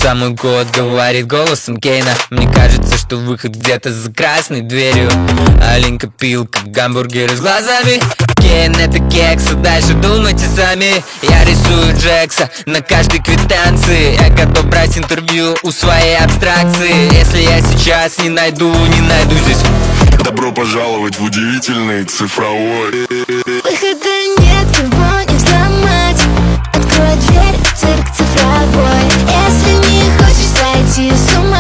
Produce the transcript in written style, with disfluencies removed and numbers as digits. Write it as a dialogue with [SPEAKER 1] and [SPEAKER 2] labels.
[SPEAKER 1] за мой год, говорит голосом Кейна. Мне кажется, что выход где-то за красной дверью. Аленька пилка, гамбургеры с глазами. Кейн это кекс, а дальше думайте сами. Я рисую Джекса на каждой квитанции. Я готов брать интервью у своей абстракции. Если я сейчас не найду здесь.
[SPEAKER 2] Добро пожаловать в удивительный цифровой.
[SPEAKER 3] Выхода нет, его не взломать. Открой дверь, цирк цифровой. Если не хочешь сойти с ума,